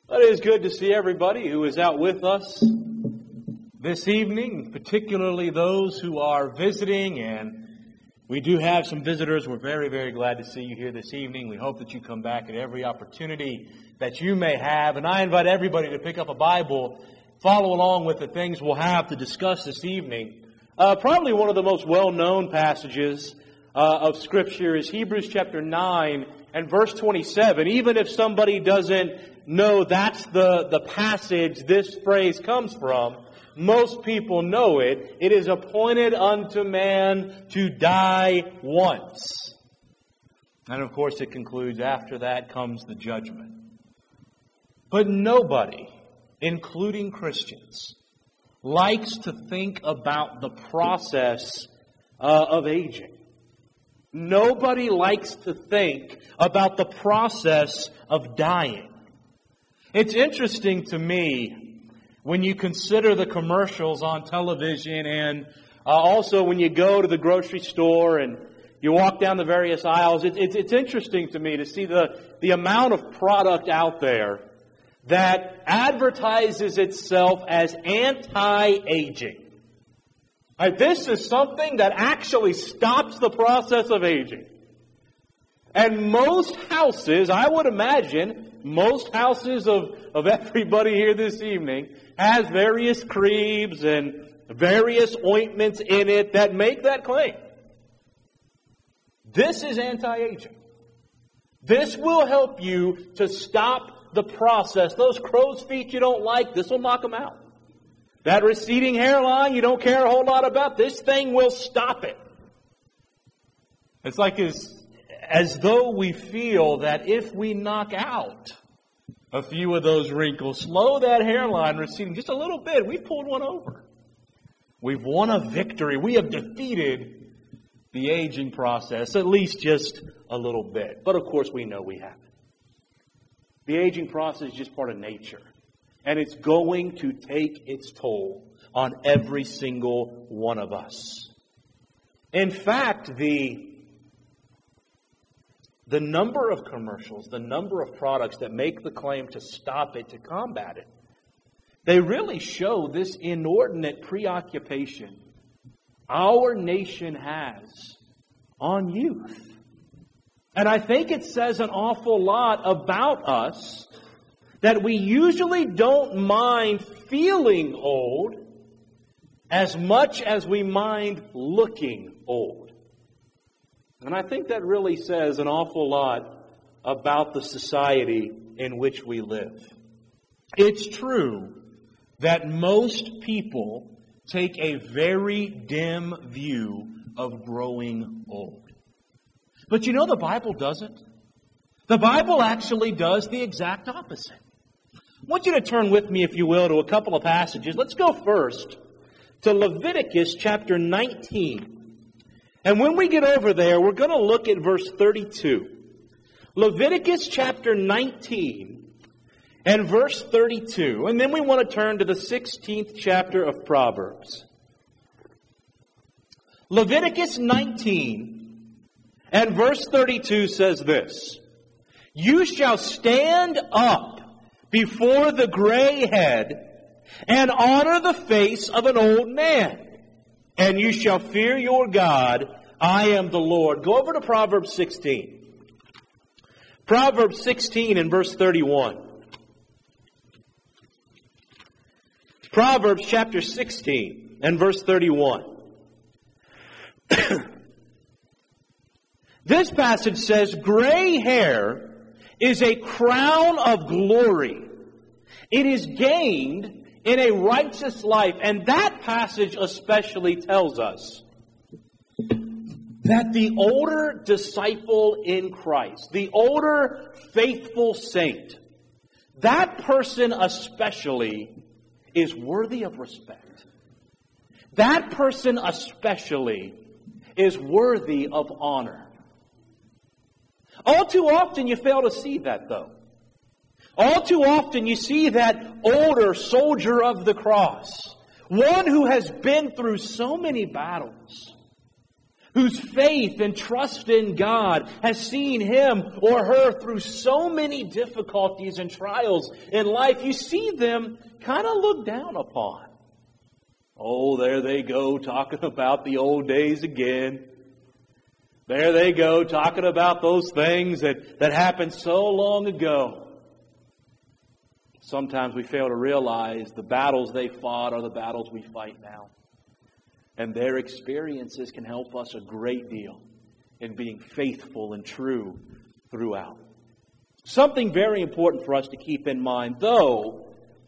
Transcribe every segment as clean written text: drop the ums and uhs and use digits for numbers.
It is good to see everybody who is out with us this evening, particularly those who are visiting, and we do have some visitors. We're very, very glad to see you here this evening. We hope that you come back at every opportunity that you may have, and I invite everybody to pick up a Bible, follow along with the things we'll have to discuss this evening. Probably one of the most well-known passages of Scripture is Hebrews chapter 9 and verse 27. Even if somebody doesn't know that's the passage this phrase comes from, most people know it. It is appointed unto man to die once. And of course it concludes, after that comes the judgment. But nobody, including Christians, likes to think about the process of aging. Nobody likes to think about the process of dying. It's interesting to me when you consider the commercials on television and also when you go to the grocery store and you walk down the various aisles. It's interesting to me to see the amount of product out there that advertises itself as anti-aging. This is something that actually stops the process of aging. And most houses, I would imagine, most houses of everybody here this evening has various creams and various ointments in it that make that claim. This is anti-aging. This will help you to stop the process. Those crow's feet you don't like, this will knock them out. That receding hairline you don't care a whole lot about, this thing will stop it. It's like as though we feel that if we knock out a few of those wrinkles, slow that hairline receding just a little bit, we've pulled one over. We've won a victory. We have defeated the aging process, at least just a little bit. But of course we know we haven't. The aging process is just part of nature. And it's going to take its toll on every single one of us. In fact, the number of commercials, the number of products that make the claim to stop it, to combat it, they really show this inordinate preoccupation our nation has on youth. And I think it says an awful lot about us that we usually don't mind feeling old as much as we mind looking old. And I think that really says an awful lot about the society in which we live. It's true that most people take a very dim view of growing old. But you know the Bible doesn't. The Bible actually does the exact opposite. I want you to turn with me, if you will, to a couple of passages. Let's go first to Leviticus chapter 19. And when we get over there, we're going to look at verse 32. Leviticus chapter 19 and verse 32. And then we want to turn to the 16th chapter of Proverbs. Leviticus 19 and verse 32 says this: "You shall stand up before the gray head and honor the face of an old man. And you shall fear your God. I am the Lord." Go over to Proverbs 16. Proverbs 16 and verse 31. Proverbs chapter 16 and verse 31. This passage says, "Gray hair is a crown of glory. It is gained in a righteous life." And that passage especially tells us that the older disciple in Christ, the older faithful saint, that person especially is worthy of respect. That person especially is worthy of honor. All too often you fail to see that, though. All too often you see that older soldier of the cross, one who has been through so many battles, whose faith and trust in God has seen him or her through so many difficulties and trials in life, you see them kind of looked down upon. Oh, there they go talking about the old days again. There they go talking about those things that happened so long ago. Sometimes we fail to realize the battles they fought are the battles we fight now. And their experiences can help us a great deal in being faithful and true throughout. Something very important for us to keep in mind, though,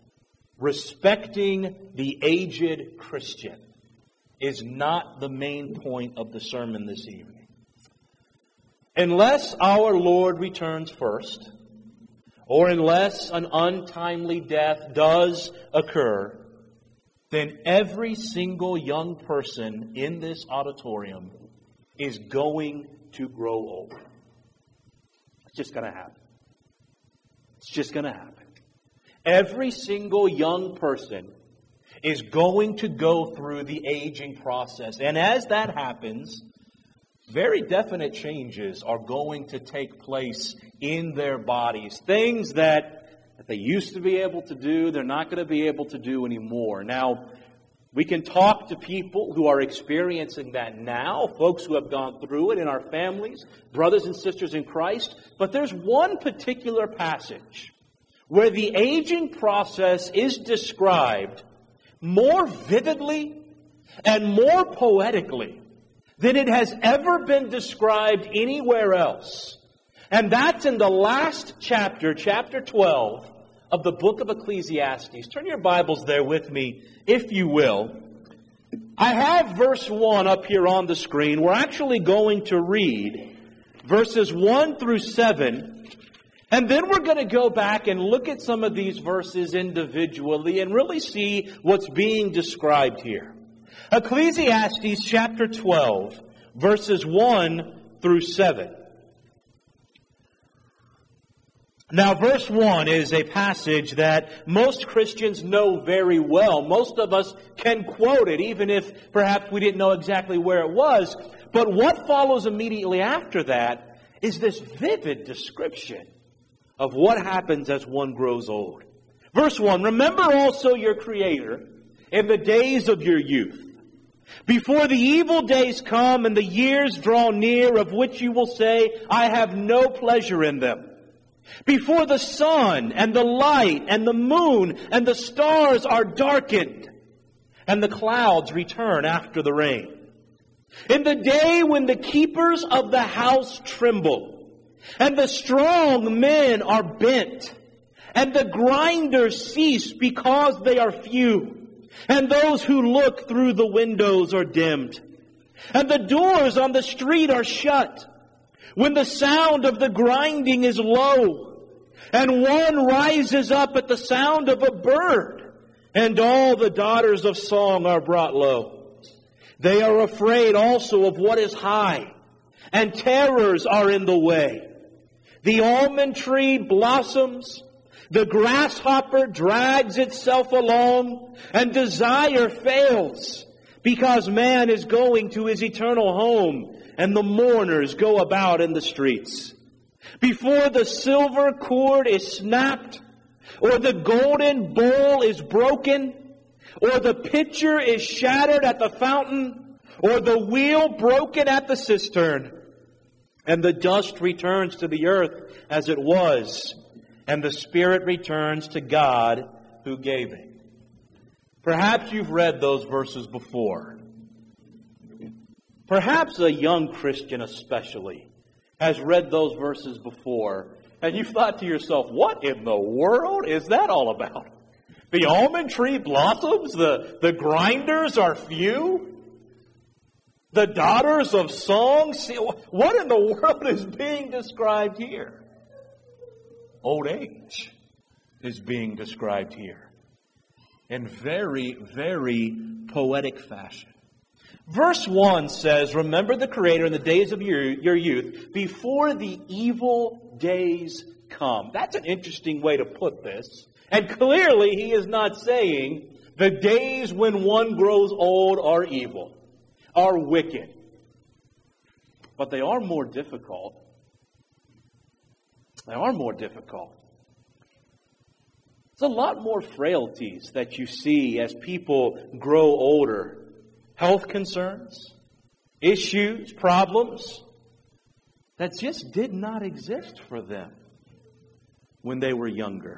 respecting the aged Christian is not the main point of the sermon this evening. Unless our Lord returns first, or unless an untimely death does occur, then every single young person in this auditorium is going to grow old. It's just going to happen. It's just going to happen. Every single young person is going to go through the aging process. And as that happens, very definite changes are going to take place in their bodies. Things that they used to be able to do, they're not going to be able to do anymore. Now, we can talk to people who are experiencing that now, folks who have gone through it in our families, brothers and sisters in Christ. But there's one particular passage where the aging process is described more vividly and more poetically than it has ever been described anywhere else. And that's in the last chapter, chapter 12 of the book of Ecclesiastes. Turn your Bibles there with me, if you will. I have verse 1 up here on the screen. We're actually going to read verses 1 through 7. And then we're going to go back and look at some of these verses individually and really see what's being described here. Ecclesiastes chapter 12, verses 1 through 7. Now, verse 1 is a passage that most Christians know very well. Most of us can quote it, even if perhaps we didn't know exactly where it was. But what follows immediately after that is this vivid description of what happens as one grows old. Verse 1, remember also your Creator in the days of your youth, before the evil days come and the years draw near, of which you will say, I have no pleasure in them. Before the sun and the light and the moon and the stars are darkened, and the clouds return after the rain. In the day when the keepers of the house tremble, and the strong men are bent, and the grinders cease because they are few, and those who look through the windows are dimmed, and the doors on the street are shut, when the sound of the grinding is low, and one rises up at the sound of a bird, and all the daughters of song are brought low. They are afraid also of what is high, and terrors are in the way. The almond tree blossoms, the grasshopper drags itself along, and desire fails, because man is going to his eternal home, and the mourners go about in the streets. Before the silver cord is snapped, or the golden bowl is broken, or the pitcher is shattered at the fountain, or the wheel broken at the cistern, and the dust returns to the earth as it was, and the spirit returns to God who gave it. Perhaps you've read those verses before. Perhaps a young Christian especially has read those verses before, and you've thought to yourself, what in the world is that all about? The almond tree blossoms, the grinders are few, the daughters of song. What in the world is being described here? Old age is being described here in very, very poetic fashion. Verse 1 says, remember the Creator in the days of your youth, before the evil days come. That's an interesting way to put this. And clearly he is not saying the days when one grows old are evil, are wicked. but they are more difficult. They are more difficult. There's a lot more frailties that you see as people grow older. Health concerns, issues, problems that just did not exist for them when they were younger.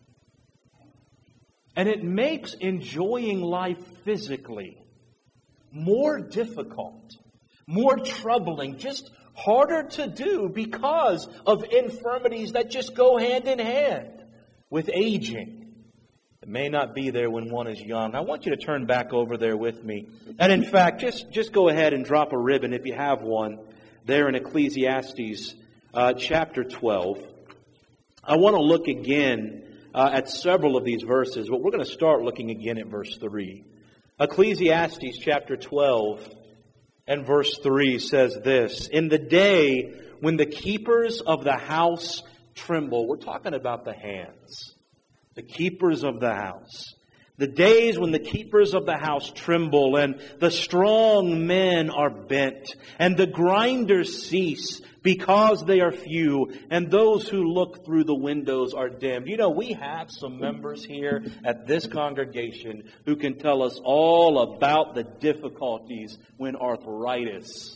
And it makes enjoying life physically more difficult, more troubling, just harder to do because of infirmities that just go hand in hand with aging. It may not be there when one is young. I want you to turn back over there with me. And in fact, just go ahead and drop a ribbon if you have one there in Ecclesiastes chapter 12. I want to look again at several of these verses, but we're going to start looking again at verse 3. Ecclesiastes chapter 12 and verse 3 says this: "In the day when the keepers of the house tremble," we're talking about the hands, the keepers of the house. "The days when the keepers of the house tremble, and the strong men are bent, and the grinders cease because they are few, and those who look through the windows are dimmed." You know, we have some members here at this congregation who can tell us all about the difficulties when arthritis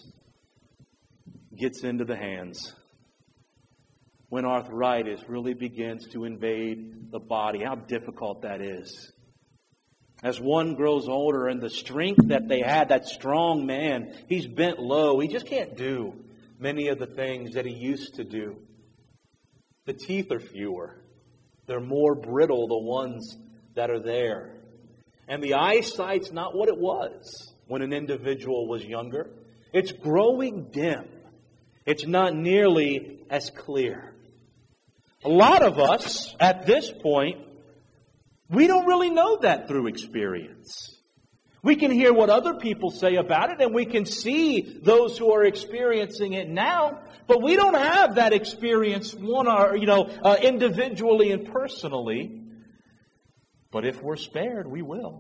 gets into the hands. When arthritis really begins to invade the body, how difficult that is. As one grows older and the strength that they had, that strong man, he's bent low. He just can't do many of the things that he used to do. The teeth are fewer. They're more brittle, the ones that are there. And the eyesight's not what it was when an individual was younger. It's growing dim. It's not nearly as clear. A lot of us, at this point, we don't really know that through experience. We can hear what other people say about it, and we can see those who are experiencing it now, but we don't have that experience individually and personally. But if we're spared, we will.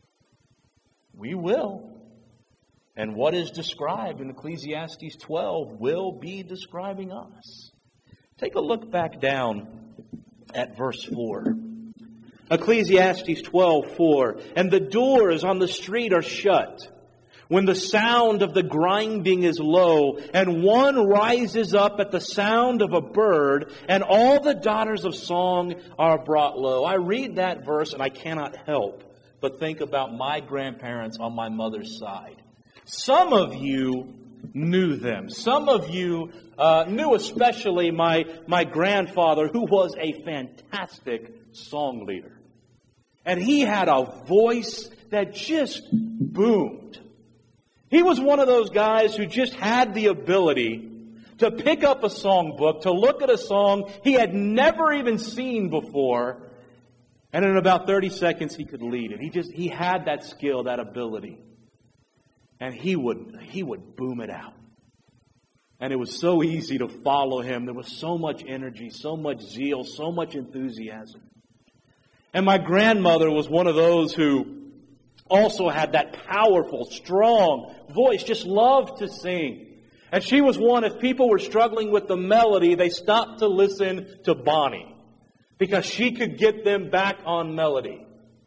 We will. And what is described in Ecclesiastes 12 will be describing us. Take a look back down at verse 4. Ecclesiastes 12:4, "And the doors on the street are shut, when the sound of the grinding is low, and one rises up at the sound of a bird, and all the daughters of song are brought low." I read that verse and I cannot help but think about my grandparents on my mother's side. Some of you knew them. Some of you knew especially my grandfather, who was a fantastic song leader. And he had a voice that just boomed. He was one of those guys who just had the ability to pick up a songbook, to look at a song he had never even seen before, and in about 30 seconds he could lead it. He had that skill, that ability. And he would boom it out. And it was so easy to follow him. There was so much energy, so much zeal, so much enthusiasm. And my grandmother was one of those who also had that powerful, strong voice, just loved to sing. And she was one, if people were struggling with the melody, they stopped to listen to Bonnie, because she could get them back on melody.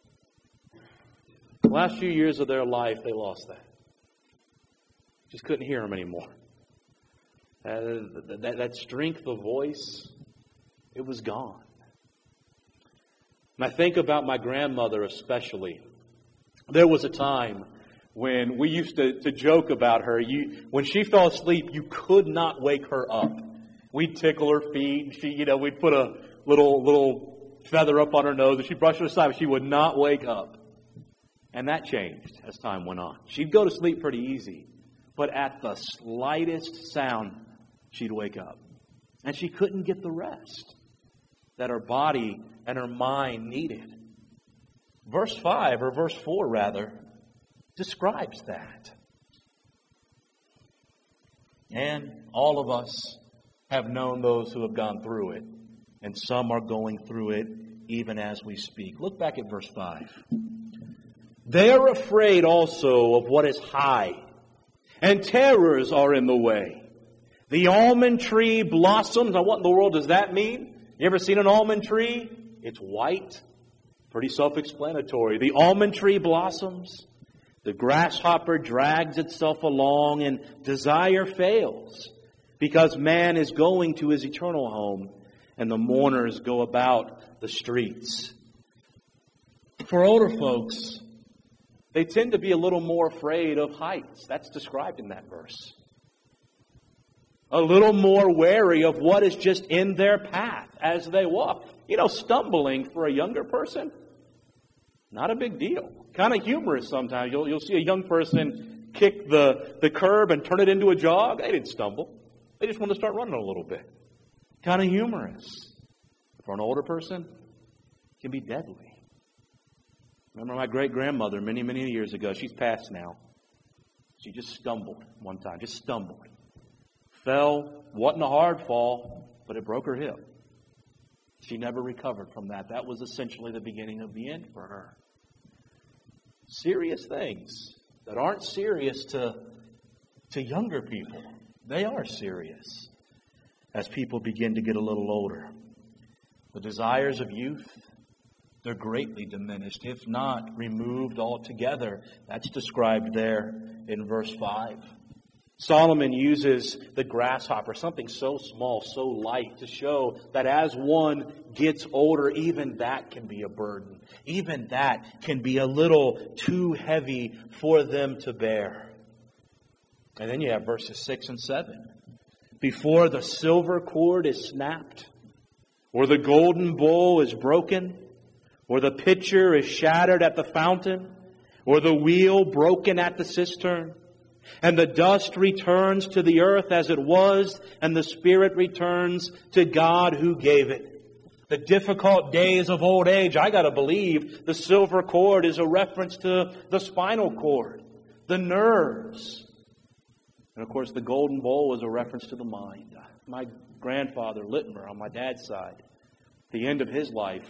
The last few years of their life, they lost that. Just couldn't hear them anymore. That strength of voice, it was gone. And I think about my grandmother especially. There was a time when we used to joke about her. When she fell asleep, you could not wake her up. We'd tickle her feet. We'd put a little feather up on her nose, and she'd brush her aside, but she would not wake up. And that changed as time went on. She'd go to sleep pretty easy, but at the slightest sound, she'd wake up. And she couldn't get the rest that her body and her mind needed. Verse 5, or verse 4 rather, describes that. And all of us have known those who have gone through it. And some are going through it even as we speak. Look back at verse 5. "They are afraid also of what is high, and terrors are in the way. The almond tree blossoms. Now what in the world does that mean? You ever seen an almond tree? It's white. Pretty self-explanatory. The almond tree blossoms. The grasshopper drags itself along, and desire fails because man is going to his eternal home, and the mourners go about the streets. For older folks, they tend to be a little more afraid of heights. That's described in that verse. A little more wary of what is just in their path as they walk. You know, stumbling for a younger person, not a big deal. Kind of humorous sometimes. You'll see a young person kick the curb and turn it into a jog. They didn't stumble. They just wanted to start running a little bit. Kind of humorous. For an older person, it can be deadly. Remember my great-grandmother many, many years ago. She's passed now. She just stumbled one time. Just stumbled. Fell. Wasn't a hard fall, but it broke her hip. She never recovered from that. That was essentially the beginning of the end for her. Serious things that aren't serious to younger people. They are serious as people begin to get a little older. The desires of youth, they're greatly diminished, if not removed altogether. That's described there in verse 5. Solomon uses the grasshopper, something so small, so light, to show that as one gets older, even that can be a burden. Even that can be a little too heavy for them to bear. And then you have verses 6 and 7. Before the silver cord is snapped, or the golden bowl is broken, or the pitcher is shattered at the fountain, or the wheel broken at the cistern, and the dust returns to the earth as it was, and the spirit returns to God who gave it. The difficult days of old age, I got to believe the silver cord is a reference to the spinal cord, the nerves. And of course the golden bowl is a reference to the mind. My grandfather, Littmer, on my dad's side, at the end of his life,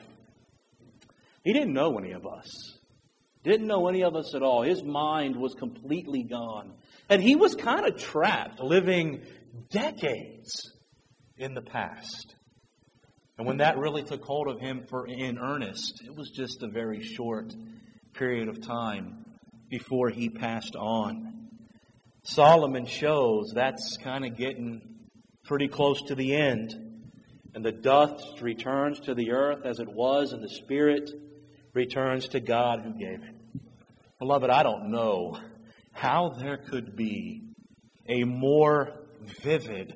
he didn't know any of us. Didn't know any of us at all. His mind was completely gone. And he was kind of trapped, living decades in the past. And when that really took hold of him in earnest, it was just a very short period of time before he passed on. Solomon shows that's kind of getting pretty close to the end. And the dust returns to the earth as it was, and the spirit returns to God who gave it. Beloved, I don't know how there could be a more vivid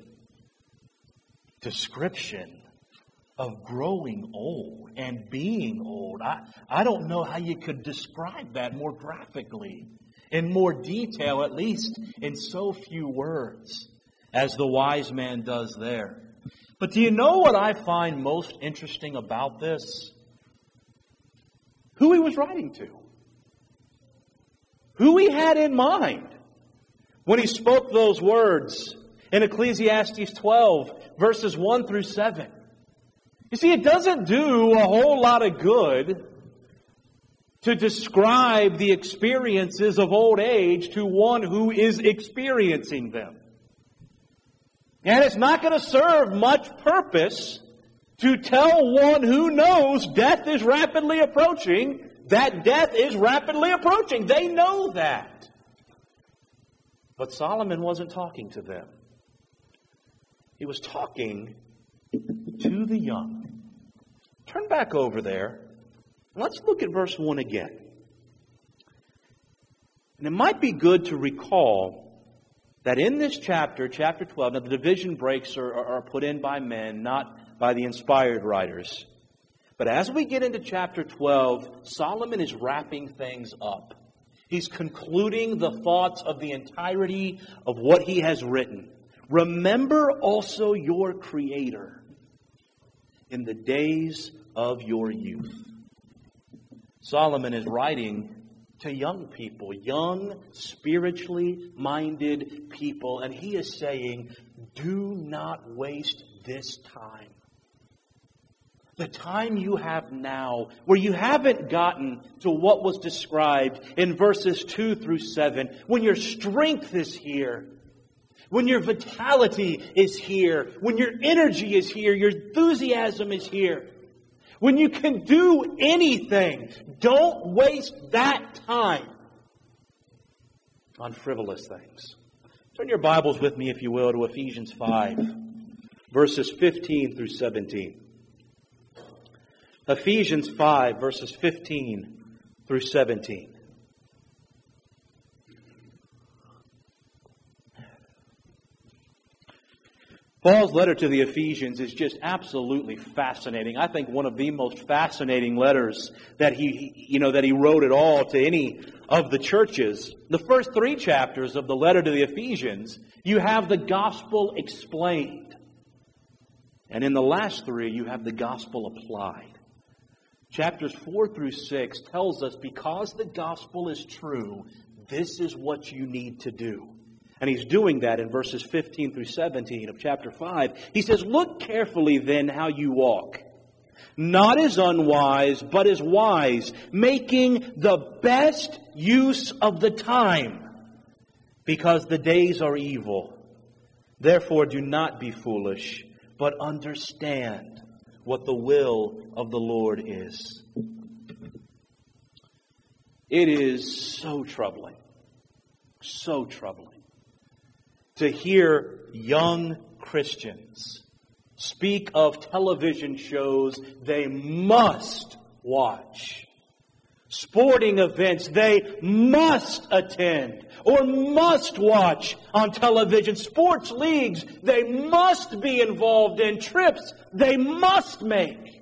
description of growing old and being old. I don't know how you could describe that more graphically, in more detail, at least in so few words, as the wise man does there. But do you know what I find most interesting about this? Who he was writing to. Who he had in mind when he spoke those words in Ecclesiastes 12, verses 1 through 7. You see, it doesn't do a whole lot of good to describe the experiences of old age to one who is experiencing them. And it's not going to serve much purpose to tell one who knows death is rapidly approaching that death is rapidly approaching. They know that. But Solomon wasn't talking to them. He was talking to the young. Turn back over there. Let's look at verse 1 again. And it might be good to recall that in this chapter, chapter 12, now the division breaks are put in by men, not by the inspired writers. But as we get into chapter 12, Solomon is wrapping things up. He's concluding the thoughts of the entirety of what he has written. Remember also your Creator in the days of your youth. Solomon is writing to young people, young, spiritually minded people. And he is saying, do not waste this time. The time you have now, where you haven't gotten to what was described in verses 2 through 7, when your strength is here, when your vitality is here, when your energy is here, your enthusiasm is here, when you can do anything, don't waste that time on frivolous things. Turn your Bibles with me, if you will, to Ephesians 5, verses 15 through 17. Ephesians 5, verses 15 through 17. Paul's letter to the Ephesians is just absolutely fascinating. I think one of the most fascinating letters that he wrote at all to any of the churches. The first 3 chapters of the letter to the Ephesians, you have the gospel explained. And in the last 3, you have the gospel applied. Chapters 4 through 6 tells us because the gospel is true, this is what you need to do. And he's doing that in verses 15 through 17 of chapter 5. He says, look carefully then how you walk, not as unwise, but as wise, making the best use of the time, because the days are evil. Therefore do not be foolish, but understand what the will of the Lord is. It is so troubling to hear young Christians speak of television shows they must watch, sporting events they must attend or must watch on television, sports leagues they must be involved in, trips they must make.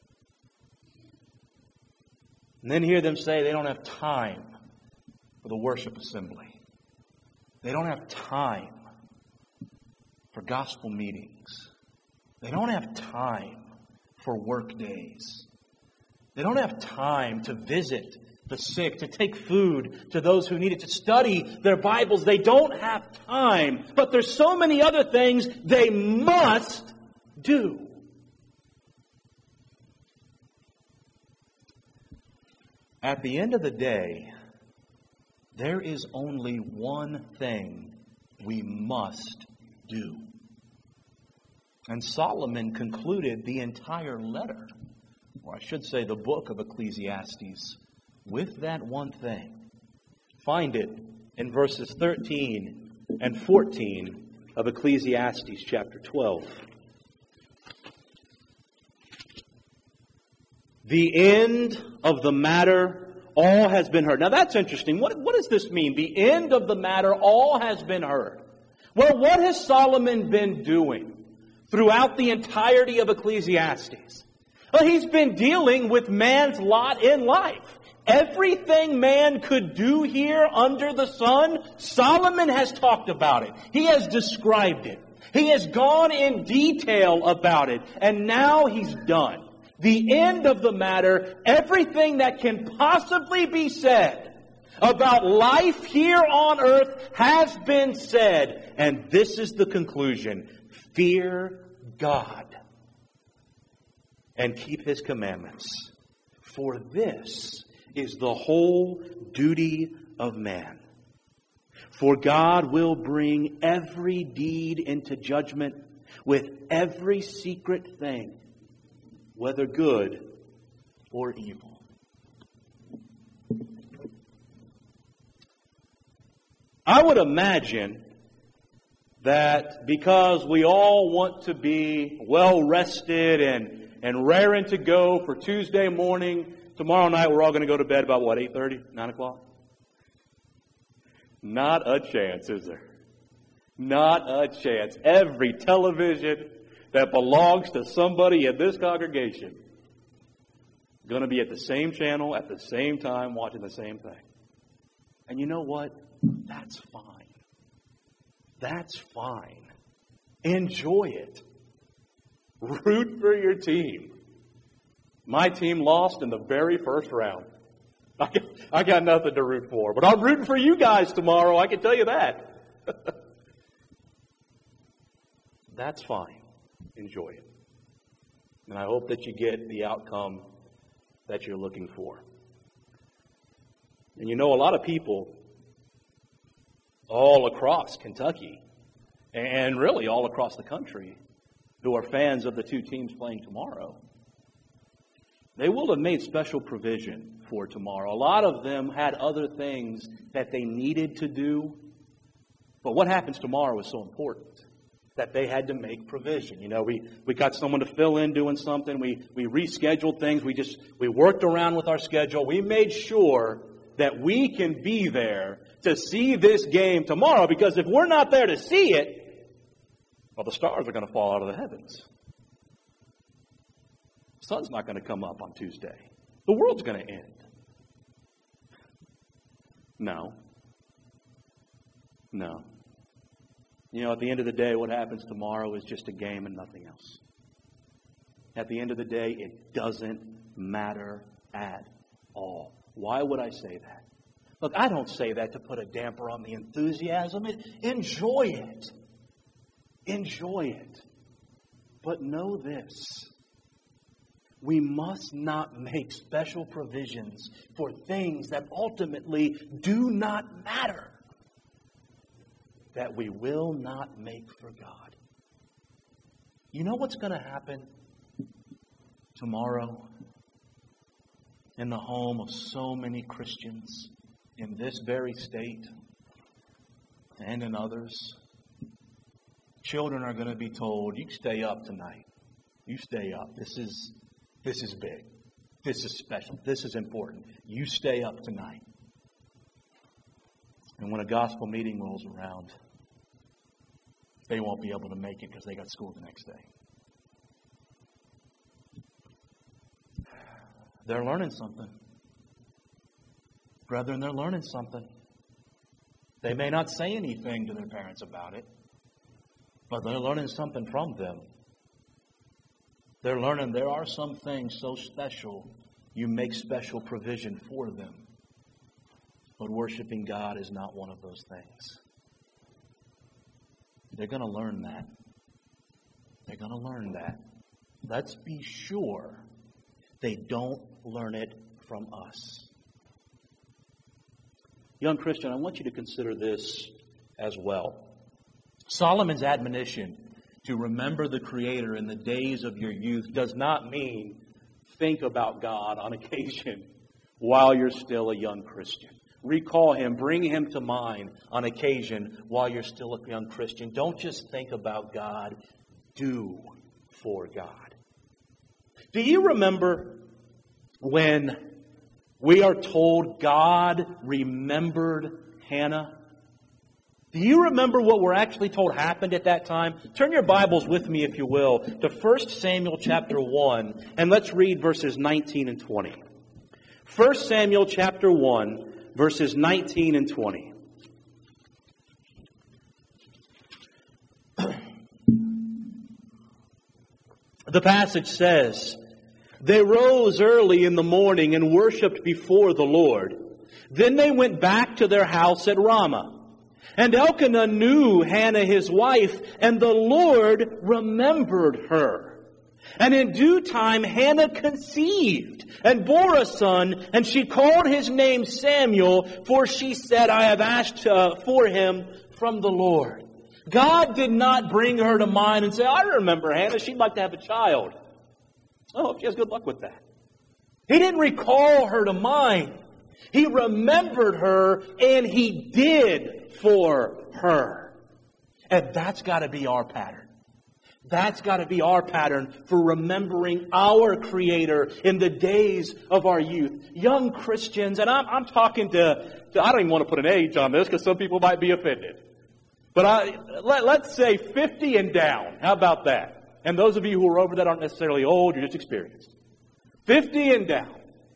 And then hear them say they don't have time for the worship assembly. They don't have time for gospel meetings. They don't have time for work days. They don't have time to visit the sick, to take food to those who need it, to study their Bibles. They don't have time. But there's so many other things they must do. At the end of the day, there is only one thing we must do. And Solomon concluded the entire letter, or I should say the book of Ecclesiastes, with that one thing. Find it in verses 13 and 14 of Ecclesiastes chapter 12. The end of the matter, all has been heard. Now that's interesting. What does this mean? The end of the matter, all has been heard. Well, what has Solomon been doing throughout the entirety of Ecclesiastes? Well, he's been dealing with man's lot in life. Everything man could do here under the sun, Solomon has talked about it. He has described it. He has gone in detail about it. And now he's done. The end of the matter, everything that can possibly be said about life here on earth has been said. And this is the conclusion. Fear God and keep His commandments. For this is the whole duty of man. For God will bring every deed into judgment with every secret thing, whether good or evil. I would imagine that because we all want to be well rested and raring to go for Tuesday morning, tomorrow night we're all going to go to bed about what, 8:30, 9 o'clock? Not a chance, is there? Not a chance. Every television that belongs to somebody in this congregation going to be at the same channel at the same time watching the same thing. And you know what? That's fine. That's fine. Enjoy it. Root for your team. My team lost in the very first round. I got nothing to root for. But I'm rooting for you guys tomorrow, I can tell you that. That's fine. Enjoy it. And I hope that you get the outcome that you're looking for. And you know, a lot of people all across Kentucky and really all across the country, who are fans of the two teams playing tomorrow, they will have made special provision for tomorrow. A lot of them had other things that they needed to do. But what happens tomorrow is so important that they had to make provision. You know, we got someone to fill in doing something. We rescheduled things. We worked around with our schedule. We made sure that we can be there to see this game tomorrow, because if we're not there to see it, well, the stars are going to fall out of the heavens. The sun's not going to come up on Tuesday. The world's going to end. No. You know, at the end of the day, what happens tomorrow is just a game and nothing else. At the end of the day, it doesn't matter at all. Why would I say that? Look, I don't say that to put a damper on the enthusiasm. Enjoy it. Enjoy it. But know this. We must not make special provisions for things that ultimately do not matter, that we will not make for God. You know what's going to happen tomorrow in the home of so many Christians in this very state and in others? Children are going to be told, you stay up tonight. You stay up. This is big. This is special. This is important. You stay up tonight. And when a gospel meeting rolls around, they won't be able to make it because they got school the next day. They're learning something. Brethren, they're learning something. They may not say anything to their parents about it, but they're learning something from them. They're learning there are some things so special, you make special provision for them. But worshiping God is not one of those things. They're going to learn that. They're going to learn that. Let's be sure they don't learn it from us. Young Christian, I want you to consider this as well. Solomon's admonition to remember the Creator in the days of your youth does not mean think about God on occasion while you're still a young Christian. Recall Him, bring Him to mind on occasion while you're still a young Christian. Don't just think about God, do for God. Do you remember when we are told God remembered Hannah? Do you remember what we're actually told happened at that time? Turn your Bibles with me, if you will, to 1 Samuel chapter 1, and let's read verses 19 and 20. 1 Samuel chapter 1, verses 19 and 20. The passage says, "They rose early in the morning and worshipped before the Lord. Then they went back to their house at Ramah. And Elkanah knew Hannah his wife, and the Lord remembered her. And in due time Hannah conceived and bore a son, and she called his name Samuel, for she said, I have asked for him from the Lord." God did not bring her to mind and say, I remember Hannah, she'd like to have a child. Oh, she has good luck with that. He didn't recall her to mind. He remembered her, and He did for her. And that's got to be our pattern. That's got to be our pattern for remembering our Creator in the days of our youth. Young Christians, and I'm talking to I don't even want to put an age on this because some people might be offended. But let's say 50 and down. How about that? And those of you who are over that aren't necessarily old, you're just experienced. 50 and down.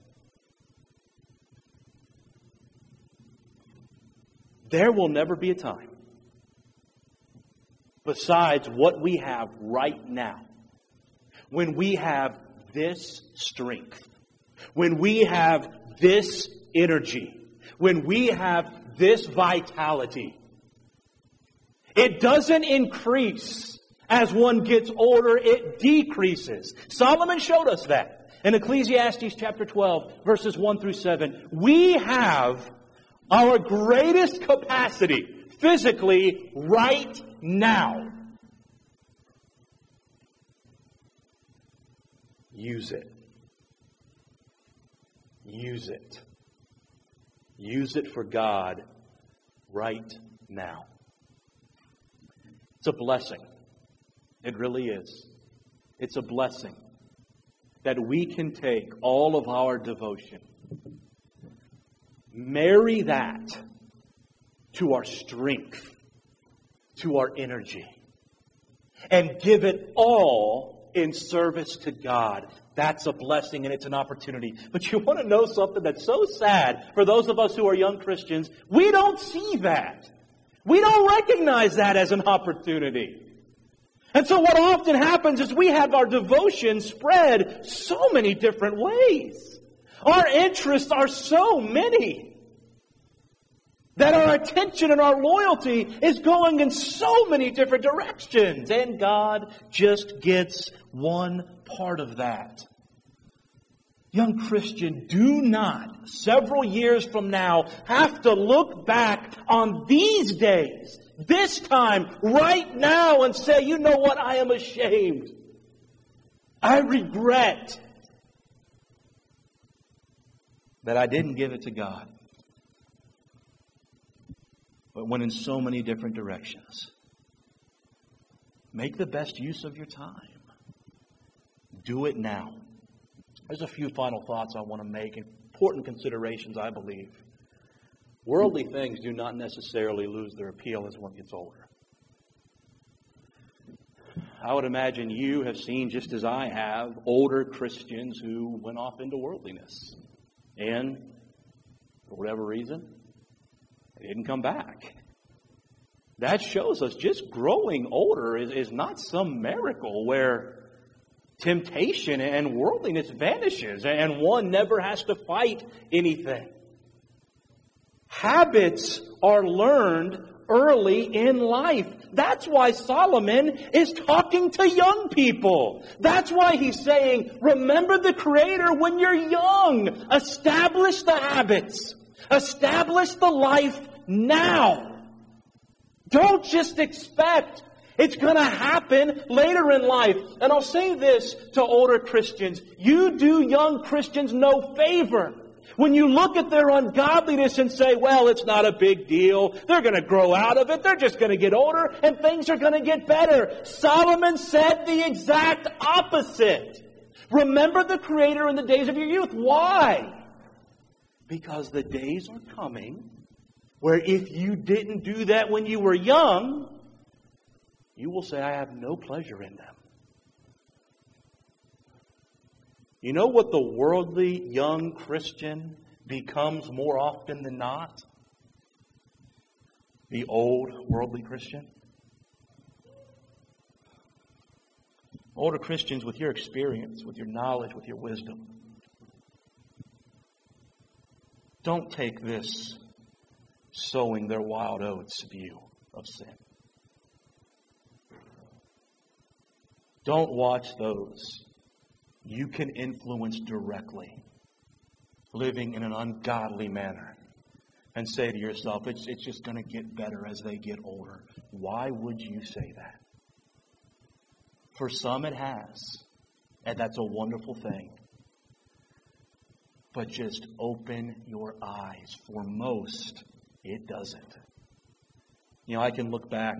There will never be a time besides what we have right now when we have this strength, when we have this energy, when we have this vitality. It doesn't increase as one gets older, it decreases. Solomon showed us that in Ecclesiastes chapter 12, verses 1 through 7. We have our greatest capacity physically right now. Use it. Use it. Use it for God right now. It's a blessing. It really is. It's a blessing that we can take all of our devotion, marry that to our strength, to our energy, and give it all in service to God. That's a blessing and it's an opportunity. But you want to know something that's so sad for those of us who are young Christians? We don't see that. We don't recognize that as an opportunity. And so what often happens is we have our devotion spread so many different ways. Our interests are so many that our attention and our loyalty is going in so many different directions. And God just gets one part of that. Young Christian, do not, several years from now, have to look back on these days, this time, right now, and say, you know what, I am ashamed. I regret that I didn't give it to God, but went in so many different directions. Make the best use of your time. Do it now. There's a few final thoughts I want to make, important considerations, I believe. Worldly things do not necessarily lose their appeal as one gets older. I would imagine you have seen, just as I have, older Christians who went off into worldliness. And, for whatever reason, they didn't come back. That shows us just growing older is not some miracle where temptation and worldliness vanishes and one never has to fight anything. Habits are learned early in life. That's why Solomon is talking to young people. That's why he's saying, remember the Creator when you're young. Establish the habits. Establish the life now. Don't just expect it's going to happen later in life. And I'll say this to older Christians. You do young Christians no favor when you look at their ungodliness and say, well, it's not a big deal. They're going to grow out of it. They're just going to get older and things are going to get better. Solomon said the exact opposite. Remember the Creator in the days of your youth. Why? Because the days are coming where if you didn't do that when you were young, you will say, I have no pleasure in them. You know what the worldly young Christian becomes more often than not? The old worldly Christian. Older Christians, with your experience, with your knowledge, with your wisdom, don't take this sowing their wild oats view of sin. Don't watch those you can influence directly living in an ungodly manner and say to yourself, it's just going to get better as they get older. Why would you say that? For some it has, and that's a wonderful thing. But just open your eyes. For most, it doesn't. You know, I can look back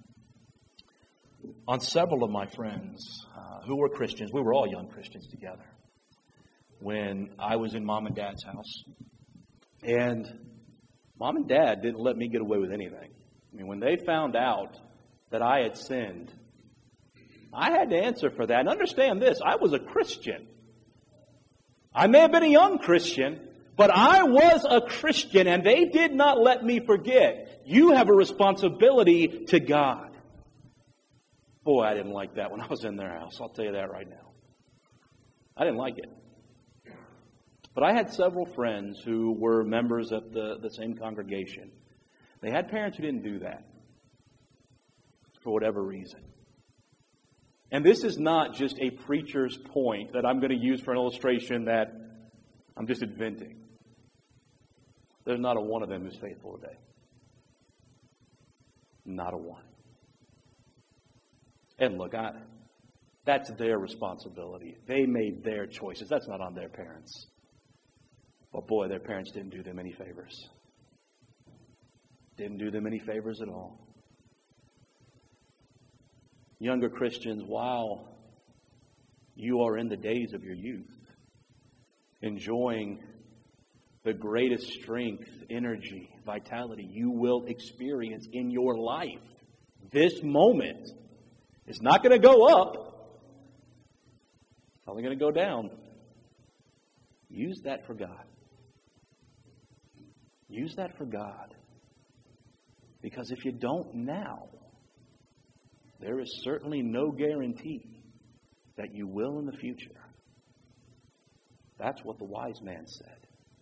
on several of my friends who were Christians. We were all young Christians together when I was in Mom and Dad's house. And Mom and Dad didn't let me get away with anything. I mean, when they found out that I had sinned, I had to answer for that. And understand this, I was a Christian. I may have been a young Christian, but I was a Christian, and they did not let me forget. You have a responsibility to God. Boy, I didn't like that when I was in their house. I'll tell you that right now. I didn't like it. But I had several friends who were members of the same congregation. They had parents who didn't do that for whatever reason. And this is not just a preacher's point that I'm going to use for an illustration that I'm just inventing. There's not a one of them who's faithful today. Not a one. And look, that's their responsibility. They made their choices. That's not on their parents. But boy, their parents didn't do them any favors. Didn't do them any favors at all. Younger Christians, while you are in the days of your youth, enjoying the greatest strength, energy, vitality you will experience in your life, this moment is not going to go up. It's only going to go down. Use that for God. Use that for God. Because if you don't now, there is certainly no guarantee that you will in the future. That's what the wise man said.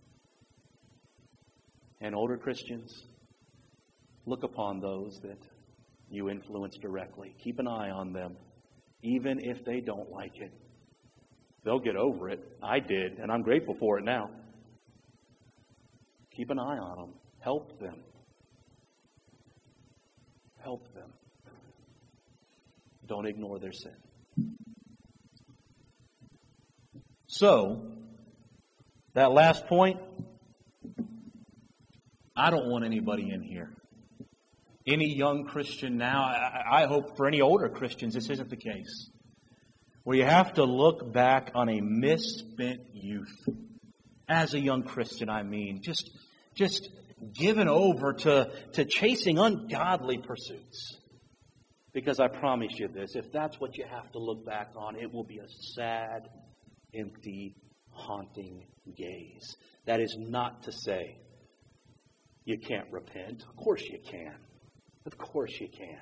And older Christians, look upon those that you influence directly. Keep an eye on them, even if they don't like it. They'll get over it. I did, and I'm grateful for it now. Keep an eye on them. Help them. Help them. Don't ignore their sin. So, that last point, I don't want anybody in here. Any young Christian now, I hope for any older Christians this isn't the case, where you have to look back on a misspent youth. As a young Christian, I mean, just given over to chasing ungodly pursuits. Because I promise you this, if that's what you have to look back on, it will be a sad, empty, haunting gaze. That is not to say you can't repent. Of course you can. Of course you can.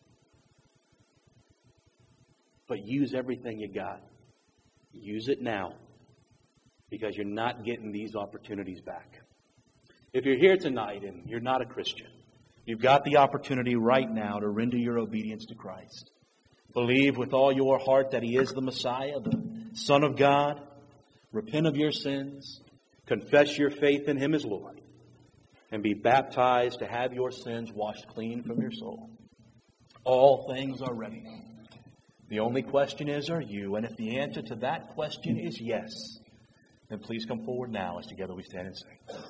But use everything you got. Use it now. Because you're not getting these opportunities back. If you're here tonight and you're not a Christian, you've got the opportunity right now to render your obedience to Christ. Believe with all your heart that He is the Messiah, the Son of God. Repent of your sins. Confess your faith in Him as Lord. And be baptized to have your sins washed clean from your soul. All things are ready. The only question is, are you? And if the answer to that question is yes, then please come forward now as together we stand and sing.